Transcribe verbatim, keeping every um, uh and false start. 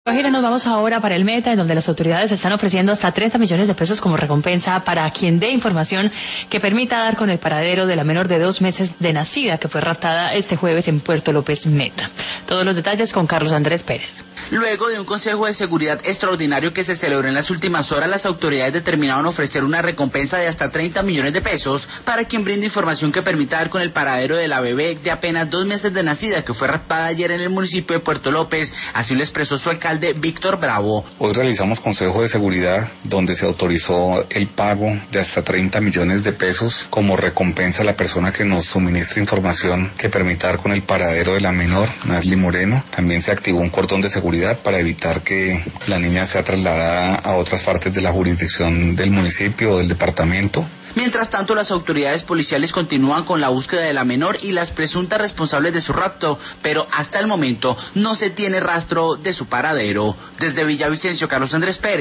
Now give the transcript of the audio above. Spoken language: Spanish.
Gira, nos vamos ahora para el Meta, en donde las autoridades están ofreciendo hasta treinta millones de pesos como recompensa para quien dé información que permita dar con el paradero de la menor de dos meses de nacida que fue raptada este jueves en Puerto López Meta. Todos los detalles con Carlos Andrés Pérez. Luego de un consejo de seguridad extraordinario que se celebró en las últimas horas, las autoridades determinaron ofrecer una recompensa de hasta treinta millones de pesos para quien brinde información que permita dar con el paradero de la bebé de apenas dos meses de nacida que fue raptada ayer en el municipio de Puerto López. Así lo expresó su alcalde Víctor Bravo. Hoy realizamos consejo de seguridad donde se autorizó el pago de hasta treinta millones de pesos como recompensa a la persona que nos suministre información que permita dar con el paradero de la menor, Nasli Moreno. También se activó un cordón de seguridad para evitar que la niña sea trasladada a otras partes de la jurisdicción del municipio o del departamento. Mientras tanto, las autoridades policiales continúan con la búsqueda de la menor y las presuntas responsables de su rapto, pero hasta el momento no se tiene rastro de su paradero. Desde Villavicencio, Carlos Andrés Pérez.